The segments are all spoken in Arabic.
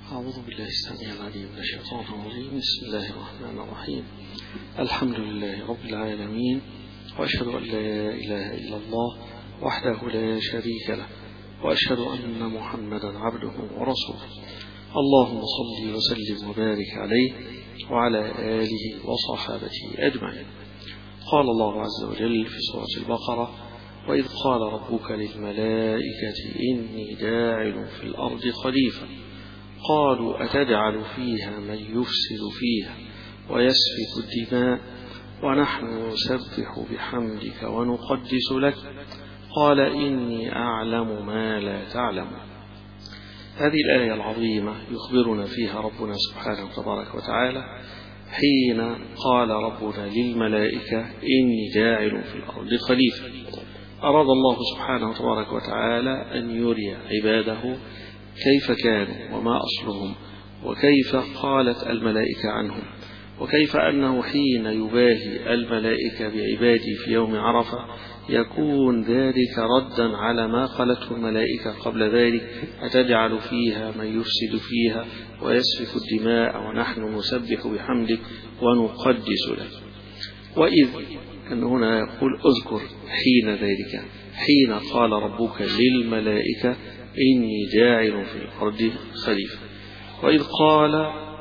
أعوذ بالله السميع العليم من الشيطان الرجيم. بسم الله الرحمن الرحيم. الحمد لله رب العالمين، وأشهد أن لا إله إلا الله وحده لا شريك له، وأشهد أن محمدا عبده ورسوله. اللهم صل وسلم وبارك عليه وعلى آله وصحابته أجمعين. قال الله عز وجل في سورة البقرة: وإذ قال ربك للملائكة إني جاعل في الأرض خليفة قالوا أتجعل فيها من يفسد فيها ويسفك الدماء ونحن نسبح بحمدك ونقدس لك قال إني أعلم ما لا تعلم. هذه الآية العظيمة يخبرنا فيها ربنا سبحانه تبارك وتعالى حين قال ربنا للملائكة إني جاعل في الأرض خليفة. أراد الله سبحانه تبارك وتعالى أن يري عباده كيف كانوا وما أصلهم، وكيف قالت الملائكة عنهم، وكيف أنه حين يباهي الملائكة بعباده في يوم عرفة يكون ذلك ردا على ما قالته الملائكة قبل ذلك: أتجعل فيها من يفسد فيها ويسفك الدماء ونحن نسبح بحمدك ونقدس لك. وإذ أن هنا يقول اذكر حين ذلك، حين قال ربك للملائكة إني جاعل في الأرض خليفة. وإذ قال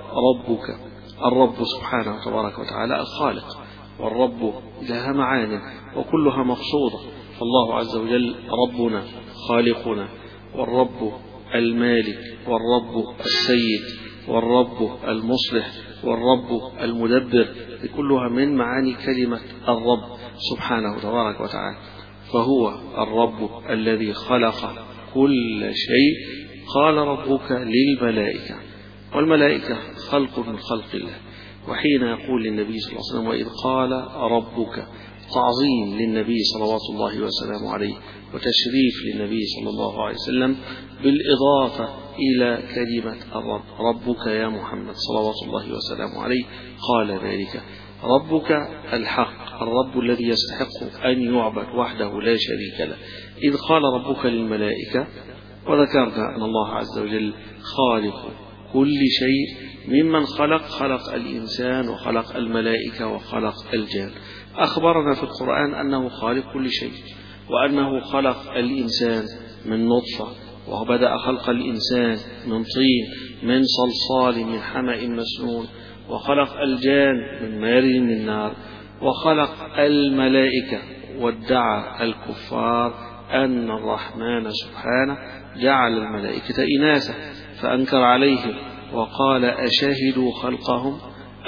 ربك، الرب سبحانه تبارك وتعالى الخالق، والرب لها معان وكلها مقصودة. فالله عز وجل ربنا خالقنا، والرب المالك، والرب السيد، والرب المصلح، والرب المدبر، كلها من معاني كلمة الرب سبحانه تبارك وتعالى. فهو الرب الذي خلق كل شيء. قال ربك للملائكة، والملائكة خلق من خلق الله. وحين يقول للنبي صلى الله عليه وسلم وإذ قال ربك، تعظيم للنبي صلوات الله وسلامه عليه وتشريف للنبي صلى الله عليه وسلم بالإضافة إلى كلمة الرب. ربك يا محمد صلوات الله وسلامه عليه قال ذلك. ربك الحق، الرب الذي يستحق أن يعبد وحده لا شريك له. إذ قال ربك للملائكة، وذكرنا أن الله عز وجل خالق كل شيء. ممن خلق الإنسان وخلق الملائكة وخلق الجان. أخبرنا في القرآن أنه خالق كل شيء، وأنه خلق الإنسان من نطفة، وبدأ خلق الإنسان من طين، من صلصال، من حمأ مسنون، وخلق الجان من مارج من نار، وخلق الملائكة. وادعى الكفار أن الرحمن سبحانه جعل الملائكة إناثا، فأنكر عليهم وقال أشهدوا خلقهم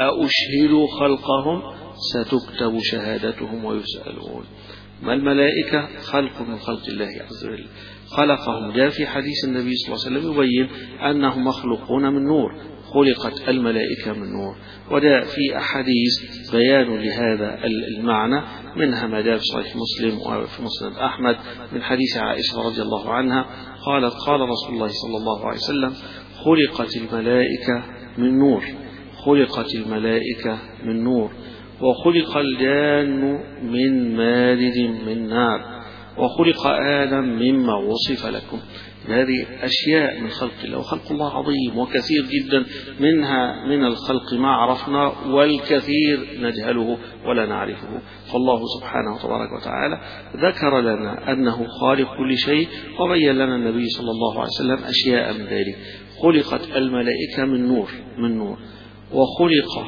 أشهدوا خلقهم ستكتب شهادتهم ويسألون. ما الملائكة خلق من خلق الله عز وجل، خلقهم. جاء في حديث النبي صلى الله عليه وسلم يبين أنهم مخلوقون من نور، خلقت الملائكة من نور. وجاء في أحاديث بيان لهذا المعنى، منها ما جاء في صحيح مسلم وفي مسند أحمد من حديث عائشة رضي الله عنها قالت قال رسول الله صلى الله عليه وسلم خلقت الملائكة من نور، خلقت الملائكة من نور، وخلق الجان من مارج من نار، وخلق آدم مما وصف لكم. هذه أشياء من خلق الله، وخلق الله عظيم وكثير جدا، منها من الخلق ما عرفنا والكثير نجهله ولا نعرفه. فالله سبحانه تبارك وتعالى ذكر لنا أنه خالق كل شيء، وبين لنا النبي صلى الله عليه وسلم أشياء من ذلك. خلقت الملائكة من نور، وخلق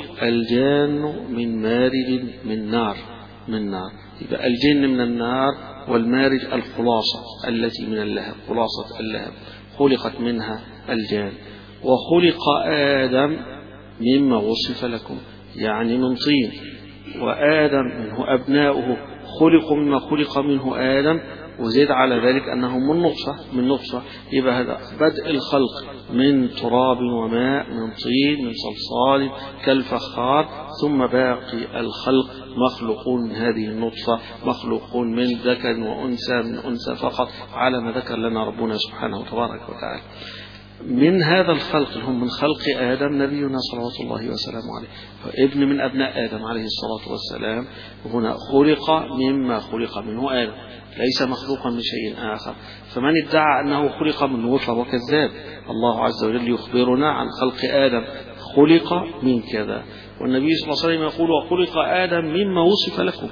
الجان من مارج من نار. يبقى الجن من النار، والمارج الخلاصة التي من اللهب، خلاصة اللهب خلقت منها الجان. وخلق آدم مما وصف لكم، يعني من طين، وآدم منه أبناؤه خلقوا مما خلق منه آدم، وزيد على ذلك أنهم من نطفة. يبقى هذا بدء الخلق من تراب وماء، من طين، من صلصال كالفخار، ثم باقي الخلق مخلوقون من هذه النطفة، مخلوقون من ذكر وأنثى، من أنثى فقط، على ما ذكر لنا ربنا سبحانه تبارك وتعالى. من هذا الخلق هم من خلق آدم نبينا صلوات الله وسلامه عليه، ابن من أبناء آدم عليه الصلاة والسلام، وهنا خلق مما خلق منه آدم، ليس مخلوقا من شيء آخر. فمن ادعى أنه خلق من نور فهو كذاب. الله عز وجل يخبرنا عن خلق آدم، خلق من كذا. والنبي صلى الله عليه وسلم يقول وخلق آدم مما وصف لكم،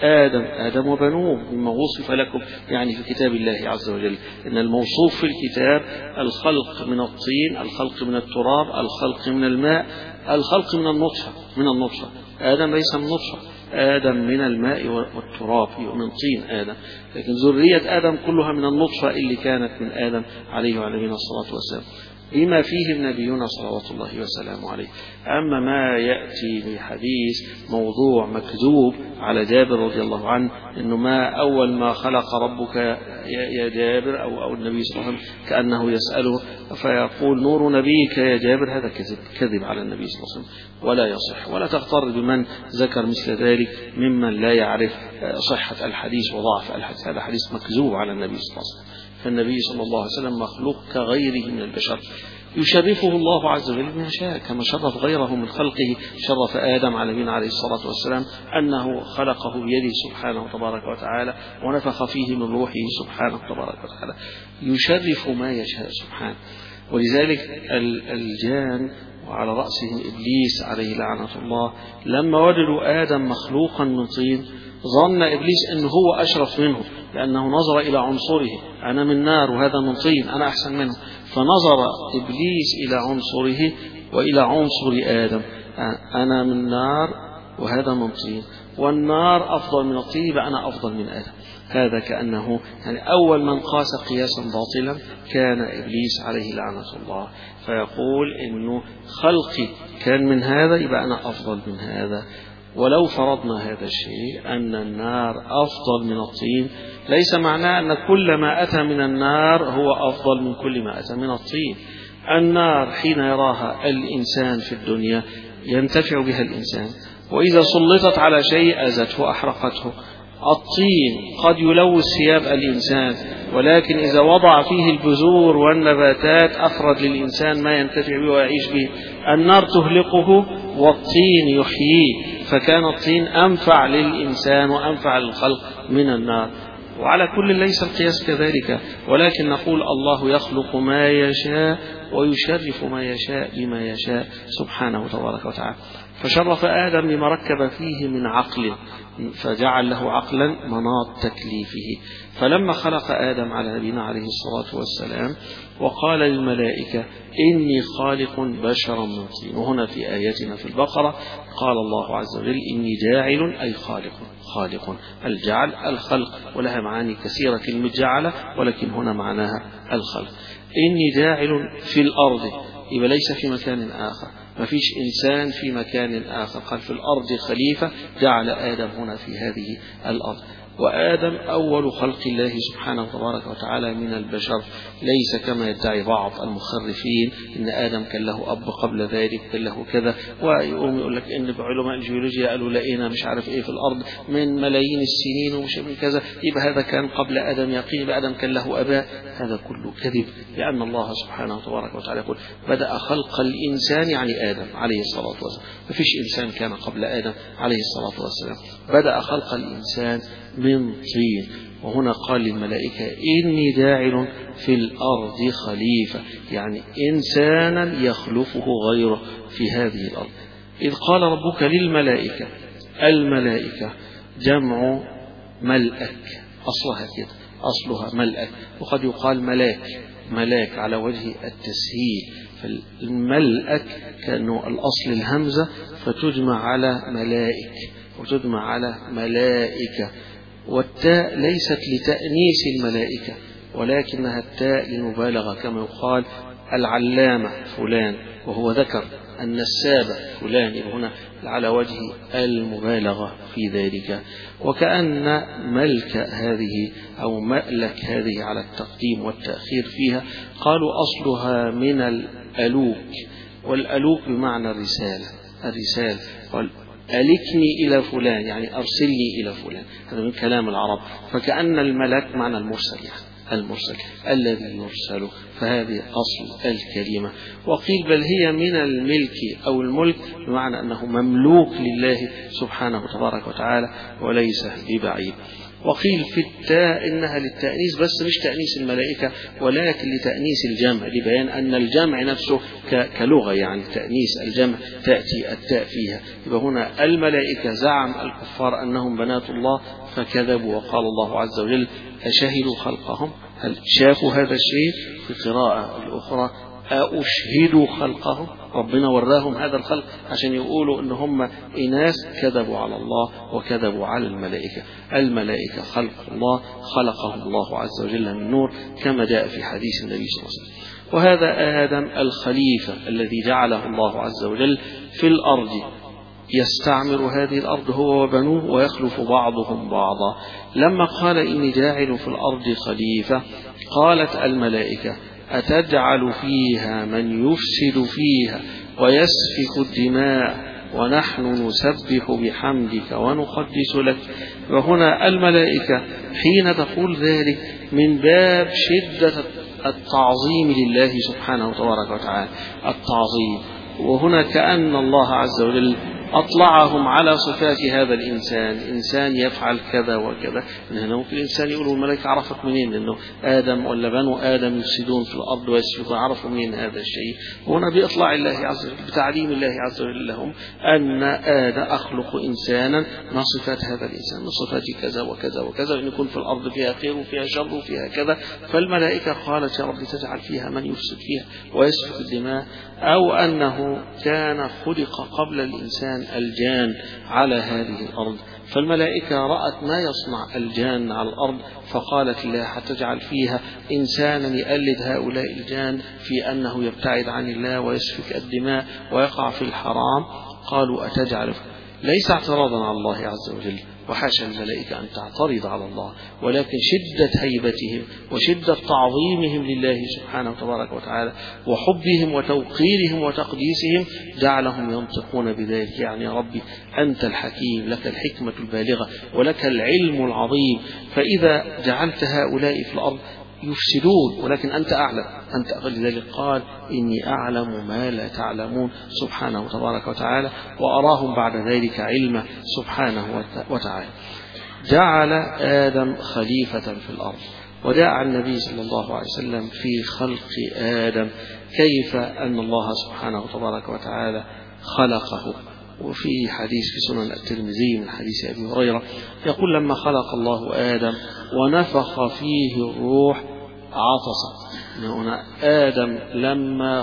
آدم وبنوه مما وصف لكم، يعني في كتاب الله عز وجل إن الموصوف في الكتاب الخلق من الطين، الخلق من التراب، الخلق من الماء، الخلق من النطفة. آدم ليس من نطفة، آدم من الماء والتراب، من طين آدم، لكن ذرية آدم كلها من النطفة اللي كانت من آدم عليه وعلى نبينا الصلاة والسلام، بما فيه نبينا صلوات الله وسلامه عليه. أما ما يأتي بحديث موضوع مكذوب على جابر رضي الله عنه إنه ما أول ما خلق ربك يا جابر أو النبي صلى الله عليه وسلم كأنه يسأله فيقول نور نبيك يا جابر، هذا كذب على النبي صلى الله عليه وسلم ولا يصح. ولا تغتر بمن ذكر مثل ذلك ممن لا يعرف صحة الحديث وضعف الحديث، هذا حديث مكذوب على النبي صلى الله عليه وسلم. فالنبي صلى الله عليه وسلم مخلوق كغيره من البشر، يشرفه الله عز وجل بما شاء، كما شرف غيره من خلقه. شرف آدم على نبينا عليه الصلاة والسلام أنه خلقه بيده سبحانه تبارك وتعالى ونفخ فيه من روحه سبحانه تبارك وتعالى، يشرف ما يشاء سبحانه. ولذلك الجان وعلى رأسهم إبليس عليه لعنة الله لما وجدوا آدم مخلوقا من طين ظن إبليس أنه هو أشرف منه، لأنه نظر إلى عنصره، أنا من نار وهذا من طين أنا أحسن منه، فنظر إبليس إلى عنصره وإلى عنصر آدم، أنا من نار وهذا من طين، والنار أفضل من الطين فأنا أفضل من آدم. هذا كأنه يعني أول من قاس قياسا باطلا كان إبليس عليه لعنة الله، فيقول إنه خلقي كان من هذا يبقى أنا أفضل من هذا. ولو فرضنا هذا الشيء أن النار أفضل من الطين ليس معناه أن كل ما أتى من النار هو أفضل من كل ما أتى من الطين. النار حين يراها الإنسان في الدنيا ينتفع بها الإنسان، وإذا سلطت على شيء أذته وأحرقته. الطين قد يلوث ثياب الإنسان، ولكن إذا وضع فيه البذور والنباتات أخرج للإنسان ما ينتفع به ويعيش به. النار تهلقه والطين يحييه، فكان الطين أنفع للإنسان وأنفع للخلق من النار. وعلى كل ليس القياس كذلك، ولكن نقول الله يخلق ما يشاء ويشرف ما يشاء بما يشاء سبحانه تبارك وتعالى. فشرف آدم لما ركب فيه من عقل، فجعل له عقلا مناط تكليفه. فلما خلق آدم على نبينا عليه الصلاة والسلام وقال للملائكة إني خالق بشرا من طين، وهنا في آياتنا في البقرة قال الله عز وجل إني جاعل أي خالق، الجعل الخلق، ولها معاني كثيرة كلمة جعل، ولكن هنا معناها الخلق. إني جاعل في الأرض، يبقى ليس في مكان آخر، ما فيش إنسان في مكان آخر، قال في الأرض خليفة، جعل آدم هنا في هذه الأرض. وآدم أول خلق الله سبحانه تبارك وتعالى من البشر، ليس كما يدعي بعض المخرفين إن آدم كان له أب قبل ذلك كان له كذا، ويقوم يقول لك إن علماء الجيولوجيا قالوا لقينا مش عارف إيه في الأرض من ملايين السنين ومش من كذا، يبقى هذا كان قبل آدم يقين، يبقى آدم كان له أباء. هذا كله كذب، لأن الله سبحانه تبارك وتعالى يقول بدأ خلق الإنسان يعني آدم عليه الصلاة والسلام، ما فيش إنسان كان قبل آدم عليه الصلاة والسلام، بدأ خلق الإنسان من طين. وهنا قال للملائكة إني جاعل في الأرض خليفة، يعني إنسانا يخلفه غيره في هذه الأرض. إذ قال ربك للملائكة، الملائكة جمع ملأك، أصلها كده، أصلها ملأك، وقد يقال ملاك على وجه التسهيل. فالملأك كأنه الأصل الهمزة فتجمع على ملائك وتجمع على ملائكة، والتاء ليست لتأنيس الملائكة ولكنها التاء للمبالغة، كما يقال العلامة فلان وهو ذكر، النسابة فلان، يبقى هنا على وجه المبالغة في ذلك. وكأن ملك هذه أو مألك هذه على التقديم والتأخير فيها، قالوا أصلها من الألوك، والألوك بمعنى الرسالة، ألكني إلى فلان يعني أرسلني إلى فلان، هذا من كلام العرب. فكأن الملك معنى المرسل، يعني المرسل الذي يرسل، فهذه أصل الكلمة. وقيل بل هي من الملك أو الملك، بمعنى أنه مملوك لله سبحانه تبارك وتعالى وليس ببعيد. وقيل في التاء إنها للتأنيس، بس مش تأنيس الملائكة ولكن لتأنيس الجمع، لبيان أن الجمع نفسه كلغة يعني تأنيس الجمع تأتي التاء فيها. يبقى هنا الملائكة زعم الكفار أنهم بنات الله فكذبوا، وقال الله عز وجل أشهدوا خلقهم، هل شافوا هذا الشيء؟ في قراءة الأخرى أشهدوا خلقهم، ربنا وراهم هذا الخلق عشان يقولوا إن هم إناس كذبوا على الله وكذبوا على الملائكة. الملائكة خلق الله، خلقهم الله عز وجل من نور كما جاء في حديث النبي صلى الله عليه وسلم. وهذا آدم الخليفة الذي جعله الله عز وجل في الأرض، يستعمر هذه الأرض هو وبنوه ويخلف بعضهم بعضا. لما قال إني جاعل في الأرض خليفة، قالت الملائكة أتجعل فيها من يفسد فيها ويسفك الدماء ونحن نسبح بحمدك ونقدس لك. وهنا الملائكة حين تقول ذلك من باب شدة التعظيم لله سبحانه تبارك وتعالى، التعظيم. وهنا كأن الله عز وجل أطلعهم على صفات هذا الإنسان، إنسان يفعل كذا وكذا. من هنا ممكن الإنسان يقول الملائكة عرفت منين لأنه آدم ولا بنو آدم يفسدون في الأرض ويسفكون، عرفوا منين هذا الشيء؟ هنا بإطلاع الله عز وجل، بتعليم الله عز وجل لهم أن آدم أخلق إنسانا من صفات هذا الإنسان، من صفات كذا وكذا وكذا، أن يكون في الأرض فيها خير وفيها شر وفيها كذا. فالملائكة قالت يا رب تجعل فيها من يفسد فيها ويسفك الدماء، أو أنه كان خلق قبل الإنسان الجان على هذه الأرض، فالملائكة رأت ما يصنع الجان على الأرض فقالت الله حتجعل فيها إنسانا يقلد هؤلاء الجان في أنه يبتعد عن الله ويسفك الدماء ويقع في الحرام. قالوا أتجعل، ليس اعتراضا على الله عز وجل، وحاشا الملائكة أن تعترض على الله، ولكن شدة هيبتهم وشدة تعظيمهم لله سبحانه وتبارك وتعالى وحبهم وتوقيرهم وتقديسهم جعلهم ينطقون بذلك. يعني يا ربي أنت الحكيم، لك الحكمة البالغة ولك العلم العظيم، فإذا جعلت هؤلاء في الأرض يفسدون ولكن أنت أعلم، أنت لذلك قال إني أعلم ما لا تعلمون سبحانه تبارك وتعالى، وأراهم بعد ذلك علما سبحانه وتعالى. جعل آدم خليفة في الأرض. وجاء عن النبي صلى الله عليه وسلم في خلق آدم كيف أن الله سبحانه تبارك وتعالى خلقه. وفي حديث في سنن الترمذي من حديث أبي هريرة يقول لما خلق الله آدم ونفخ فيه الروح عطس. هنا آدم لما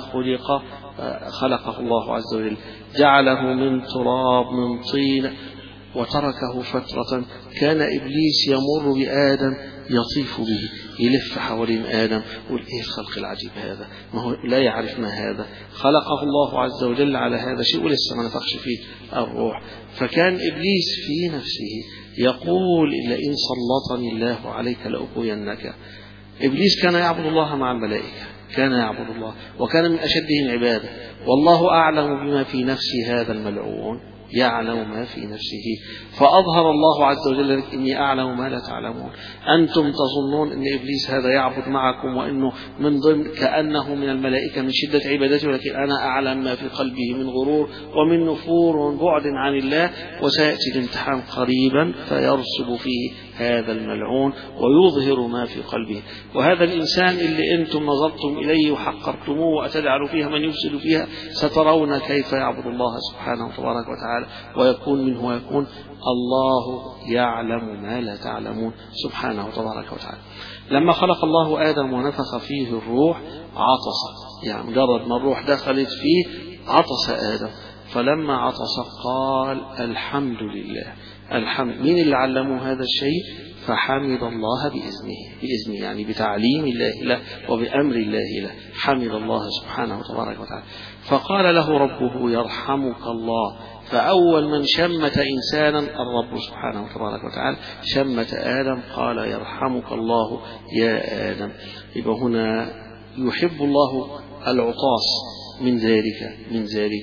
خلقه الله عز وجل جعله من تراب من طين وتركه فترة. كان إبليس يمر بآدم يطيف به، يلف حوالين آدم يقول إيه الخلق العجيب هذا، ما هو لا يعرف ما هذا، خلقه الله عز وجل على هذا الشيء ولسه ما نفخش فيه الروح. فكان إبليس في نفسه يقول لئن سلطني الله عليك لأغوينك. إبليس كان يعبد الله مع الملائكة، كان يعبد الله وكان من أشدهم عبادة، والله أعلم بما في نفس هذا الملعون، يعلم ما في نفسه. فأظهر الله عز وجل لك إني أعلم ما لا تعلمون. أنتم تظنون أن إبليس هذا يعبد معكم وأنه من ضمن كأنه من الملائكة من شدة عبادته، ولكن أنا أعلم ما في قلبه من غرور ومن نفور وبعد عن الله، وسيأتي الامتحان قريبا فيرسب فيه هذا الملعون ويظهر ما في قلبه. وهذا الإنسان اللي أنتم نظرتم إليه وحقرتموه وأتجعل فيها من يفسد فيها، سترون كيف يعبد الله سبحانه وتبارك وتعالى ويكون منه ويكون. الله يعلم ما لا تعلمون سبحانه وتبارك وتعالى. لما خلق الله آدم ونفخ فيه الروح عطس، يعني مجرد ما الروح دخلت فيه عطس آدم. فلما عطس قال الحمد لله. الحمد، مين اللي علمه هذا الشيء؟ فحمد الله بإذنه يعني بتعليم الله له وبأمر الله له، حمد الله سبحانه وتبارك وتعالى. فقال له ربه يرحمك الله. فأول من شمت إنسانا الرب سبحانه وتبارك وتعالى، شمت آدم قال يرحمك الله يا آدم. يبقى هنا يحب الله العطاس من ذلك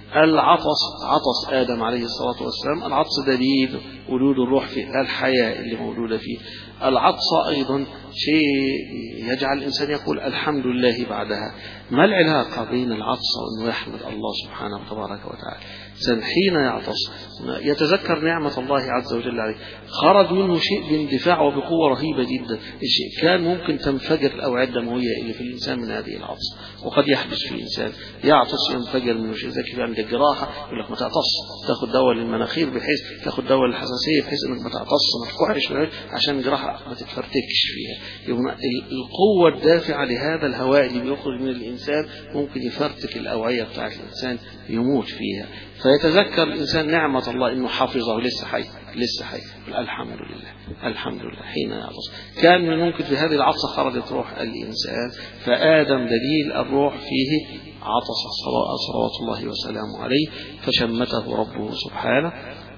عطس آدم عليه الصلاة والسلام. العطس دليل وجود الروح في الحياة اللي موجودة فيه. العطس أيضا شيء يجعل الإنسان يقول الحمد لله بعدها. ما العلاقة بين العطس وأنه يحمد الله سبحانه وتبارك وتعالى؟ حين يعطس يتذكر نعمة الله عز وجل عليه، خرج منه شيء باندفاع وبقوة رهيبة جدا. الشيء كان ممكن تنفجر الأوعية الدموية اللي في الإنسان من هذه العطس، وقد يحدث في الإنسان يعطس ينفجر منه شيء. زي كده عندك جراحة يقول لك ما تعطس، تاخد دواء للمناخير بحيث تاخد دواء للحساسية بحيث انك ما تعطس ما تكحش عشان الجراحة ما تتفرتكش فيها. يبقى القوة الدافعة لهذا الهواء اللي بيخرج من الإنسان ممكن يفرتك الأوعية بتاعت الإنسان يموت فيها. فيتذكر الإنسان نعمة الله إنه حافظه لسه حي الحمد لله حين يعطس. كان من ممكن في هذه العطسة خرجت روح الإنسان. فآدم دليل الروح فيه عطس صلوات الله وسلامه عليه، فشمته ربه سبحانه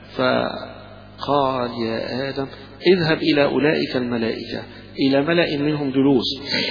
فقال يا آدم اذهب إلى أولئك الملائكة، إلى ملأ منهم جلوس،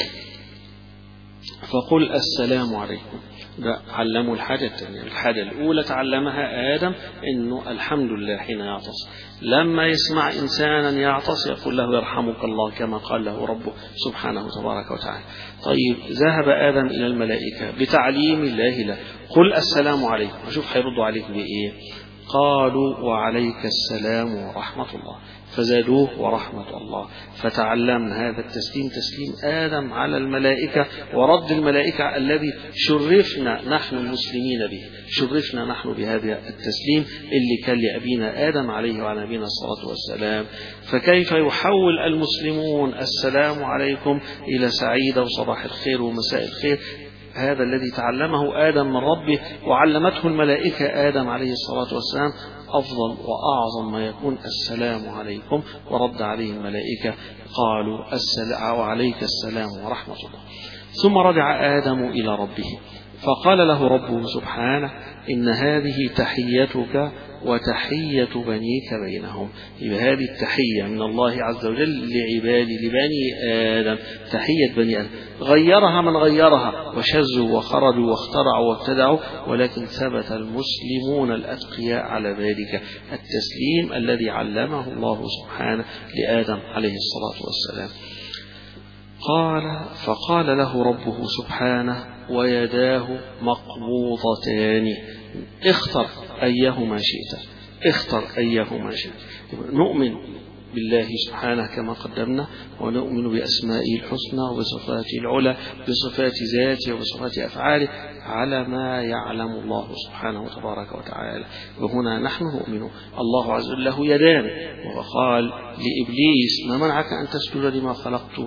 فقل السلام عليكم. علموا الحاجة الثانية. الحاجة الأولى تعلمها آدم إنه الحمد لله حين يعطس. لما يسمع إنسانا يعطس يقول له يرحمك الله كما قال له ربه سبحانه تبارك وتعالى. طيب ذهب آدم إلى الملائكة بتعليم الله له، قل السلام عليكم. وشوف هيردوا عليك بإيه؟ قالوا وعليك السلام ورحمة الله، فزادوه ورحمة الله. فتعلمنا هذا التسليم تسليم آدم على الملائكة، ورد الملائكة الذي شرفنا نحن المسلمين به، شرفنا نحن بهذا التسليم اللي كان لأبينا آدم عليه وعلى نبينا الصلاة والسلام. فكيف يحول المسلمون السلام عليكم إلى سعيدة وصباح الخير ومساء الخير؟ هذا الذي تعلمه آدم من ربه وعلمته الملائكة آدم عليه الصلاة والسلام أفضل وأعظم ما يكون السلام عليكم. ورد عليه الملائكة قالوا وعليك السلام ورحمة الله. ثم رجع آدم إلى ربه فقال له ربه سبحانه إن هذه تحيتك وتحية بنيك بينهم. يبقى هذه التحية من الله عز وجل لعبادي لبني آدم، تحية بني آدم. غيرها من غيرها وشزوا وخرجوا واخترعوا وابتدعوا، ولكن ثبت المسلمون الأتقياء على ذلك التسليم الذي علمه الله سبحانه لآدم عليه الصلاة والسلام. فقال له ربه سبحانه ويداه مقبوضتان، اختر أيهما شئت. نؤمن بالله سبحانه كما قدمنا، ونؤمن بأسمائه الحسنى وبصفاته العلى، بصفات ذاته وبصفات أفعاله على ما يعلم الله سبحانه وتبارك وتعالى. وهنا نحن نؤمن الله عز وجل له يدان، وقال لإبليس ما منعك أن تسجد لما خلقت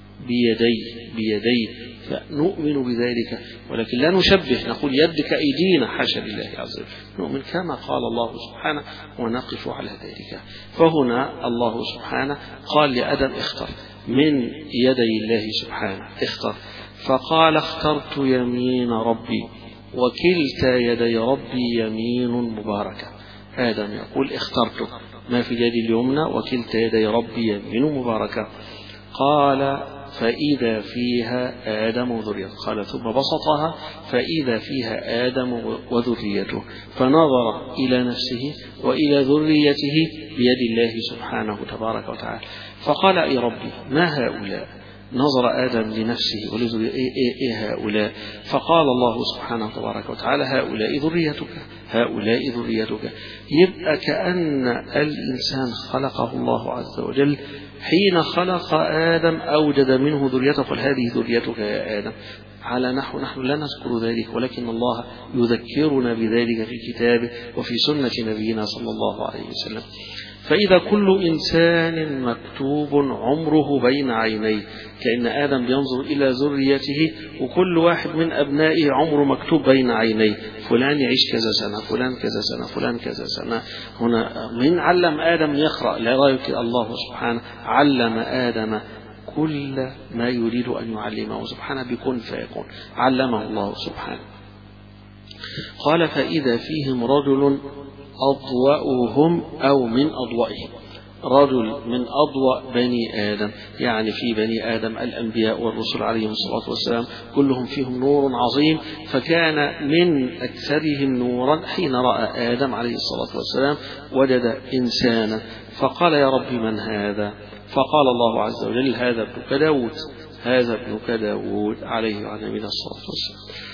بيدي، فنؤمن بذلك، ولكن لا نشبه نقول يدك أيدينا، حاشا لله عز وجل. نؤمن كما قال الله سبحانه ونقف على ذلك. فهنا الله سبحانه قال لآدم اختر من يدي الله سبحانه، اختر. فقال اخترت يمين ربي، وكلتا يدي ربي يمين مباركة. آدم يقول اخترت ما في يدي اليمنى وكلتا يدي ربي يمين مباركة. قال فإذا فيها آدم وذريته، قال ثم بسطها فإذا فيها آدم وذريته، فنظر إلى نفسه وإلى ذريته بيد الله سبحانه تبارك وتعالى. فقال يا ربي ما هؤلاء؟ نظر آدم لنفسه ولذريته إيه هؤلاء؟ فقال الله سبحانه تبارك وتعالى هؤلاء ذريتك. يبقى كأن الإنسان خلقه الله عز وجل حين خلق آدم أوجد منه ذريته، قال هذه ذريتك يا آدم. على نحو نحن لا نذكر ذلك، ولكن الله يذكرنا بذلك في كتابه وفي سنة نبينا صلى الله عليه وسلم. فإذا كل إنسان مكتوب عمره بين عينيه، كأن آدم ينظر إلى ذريته، وكل واحد من أبنائه عمره مكتوب بين عينيه، فلان يعيش كذا سنة، فلان كذا سنة، فلان كذا سنة. هنا من علم آدم يقرأ؟ لا رأيك الله سبحانه علم آدم كل ما يريد أن يعلمه سبحانه بكن فيكون، علمه الله سبحانه. قال فإذا فيهم رجل أضوأهم أو من أضوئهم. رجل من أضواء بني آدم، يعني في بني آدم الأنبياء والرسل عليهم الصلاة والسلام كلهم فيهم نور عظيم، فكان من أكثرهم نورا حين رأى آدم عليه الصلاة والسلام وجد إنسانا فقال يا رب من هذا؟ فقال الله عز وجل هذا ابنك داود، هذا ابنك داود عليه وعلى نبينا الصلاة والسلام.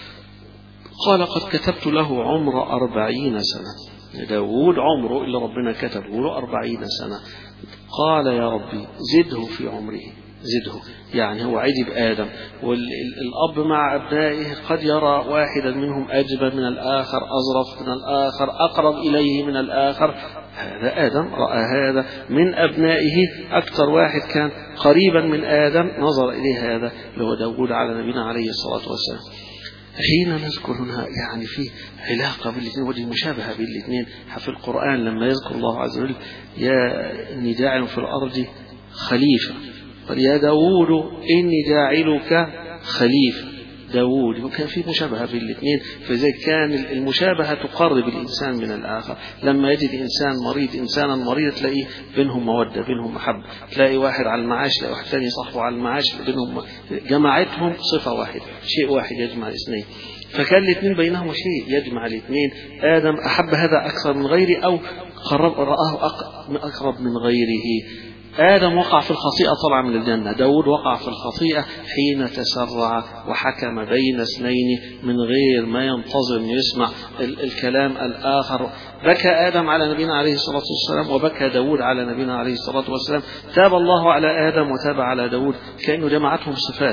قال قد كتبت له عمر 40 سنة، داود عمره اللي ربنا كتبه له 40 سنة. قال يا ربي زده في عمره، زده، يعني هو عجب آدم، والأب مع أبنائه قد يرى واحدا منهم أجمل من الآخر، أظرف من الآخر، أقرب إليه من الآخر. هذا آدم رأى هذا من أبنائه، أكثر واحد كان قريبا من آدم نظر إليه هذا اللي هو داود على نبينا عليه الصلاة والسلام. حين نذكر هنا يعني في علاقة بالاثنين ودي مشابهة بين الاثنين في القرآن، لما يذكر الله عز وجل يا إني جاعل في الأرض خليفة، قال يا داود إني جاعلك خليفة. داود وكان في مشابهة بين الاثنين، فإذا كان المشابهة تقرب الإنسان من الآخر. لما يجد إنسان مريض إنسانا مريض تلاقيه بينهم مودة، بينهم محبة، تلاقي واحد على المعاش تلاقي واحد ثاني صاحبه على المعاش، بينهم جمعتهم صفة واحدة، شيء واحد يجمع الاثنين. فكان الاثنين بينهم شيء يجمع الاثنين. آدم أحب هذا أكثر من غيره أو رآه أقرب من غيره. آدم وقع في الخطيئة طلع من الجنة، داود وقع في الخطيئة حين تسرع وحكم بين اثنين من غير ما ينتظر أن يسمع الكلام الآخر. بكى آدم على نبينا عليه الصلاة والسلام وبكى داود على نبينا عليه الصلاة والسلام. تاب الله على آدم وتاب على داود، كأنه جمعتهم صفات.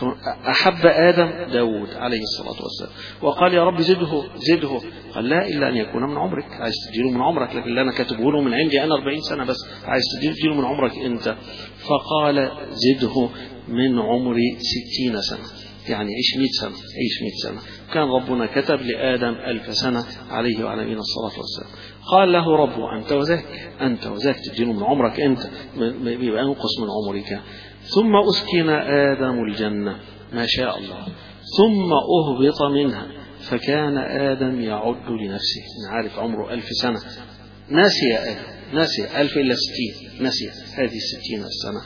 أحب آدم داود عليه الصلاة والسلام وقال يا رب زده. قال لا إلا أن يكون من عمرك، عايز تديله من عمرك، لكن اللي أنا كاتبه له من عندي أنا 40 سنة بس، عايز تديله من عمرك أنت. فقال زده من عمري 60 سنة، يعني عيش 100 سنة، عيش 100 سنة. كان ربنا كتب لآدم 1000 سنة عليه وعلى نبينا الصلاة والسلام. قال له ربه أنت وذاك تديله من عمرك أنت، بيبقى ينقص من عمرك. ثم أسكن آدم الجنة ما شاء الله، ثم أهبط منها، فكان آدم يعد لنفسه، نعرف عمره 1000 سنة، ناسي آدم، ناسي 1000 إلا 60، ناسي هذه 60 السنة،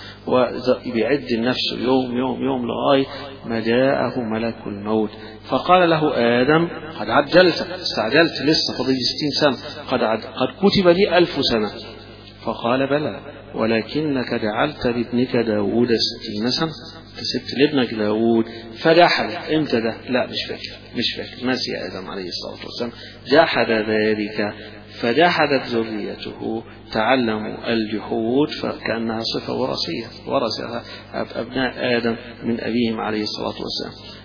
وبيعد النفس يوم يوم يوم لغاية ما جاءه ملك الموت فقال له آدم قد عجلت، استعجلت، لسه فضل 60 سنة، قد كتب لي 1000 سنة. فقال بلى ولكنك جعلت لابنك داود 60 سنة، سبت لابنك داود. فجحد. امتى ده؟ لا مش فاكر، ناسي آدم عليه الصلاة والسلام. جحد ذلك فجحدت ذريته، تعلموا الجحود فكأنها صفة وراثية، ورثها أبناء آدم من أبيهم عليه الصلاة والسلام.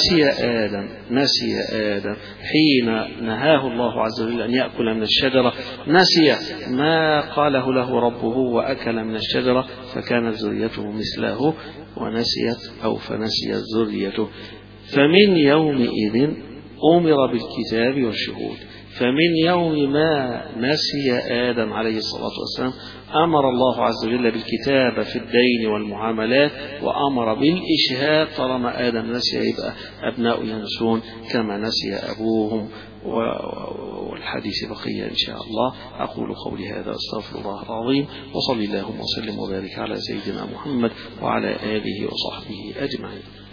ونسي آدم حين نهاه الله عز وجل أن يأكل من الشجرة، نسي ما قاله له ربه وأكل من الشجرة، فكانت ذريته مثله فنسيت ذريته. فمن يومئذ أمر بالكتاب والشهود، فمن يوم ما نسي آدم عليه الصلاة والسلام أمر الله عز وجل بالكتابة في الدين والمعاملات، وأمر بالإشهاد. طالما آدم نسي يبقى أبناء ينسون كما نسي أبوهم. والحديث بقية إن شاء الله. أقول قولي هذا أستغفر الله العظيم، وصلي اللهم وسلم وبارك على سيدنا محمد وعلى آله وصحبه أجمعين.